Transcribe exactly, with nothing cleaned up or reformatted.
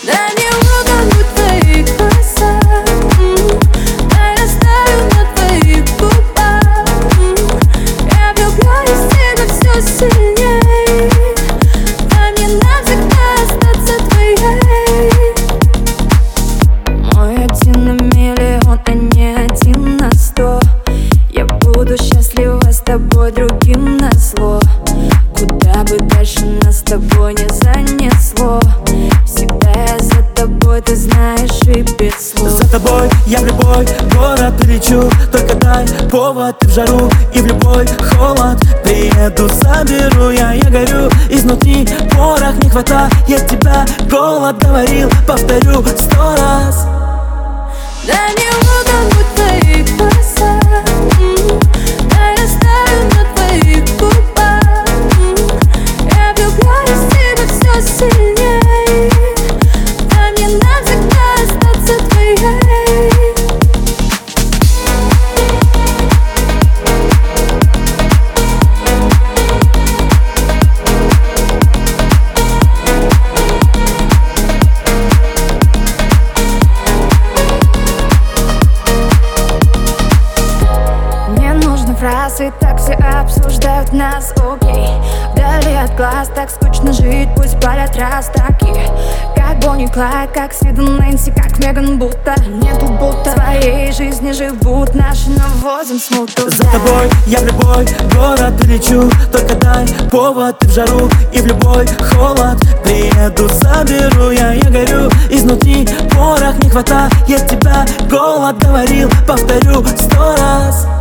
Дай мне утонуть в твоих глазах, дай растаю на твоих губах. Я влюбляюсь в тебя все сильней, дай мне навсегда остаться твоей. Мой один на миллион, а не один на сто. Я буду счастлива с тобой, другим назло. Куда бы дальше нас с тобой не занесло, всегда я за тобой, ты знаешь, и без слов. За тобой я в любой город прилечу, только дай повод, ты в жару и в любой холод. Приеду, заберу, я, я горю изнутри, порох не хватает тебя, голод говорил, повторю сто раз. Дай мне утонуть в твоих глазах, дай растаю на твоих губах. Я влюбляюсь в тебя все сильней, дай мне навсегда остаться твоей. Фразы так все обсуждают нас, окей. Вдали от глаз так скучно жить, пусть палят раз таки. Как Бонни Клайд, как Сид и Нэнси, как Меган, будто нету будто. В своей жизни живут наши, навозим смуту. За тобой я в любой город прилечу, только дай повод, ты в жару и в любой холод. Приеду, заберу, я, я горю изнутри, порох не хватает тебя, голод говорил, повторю сто раз.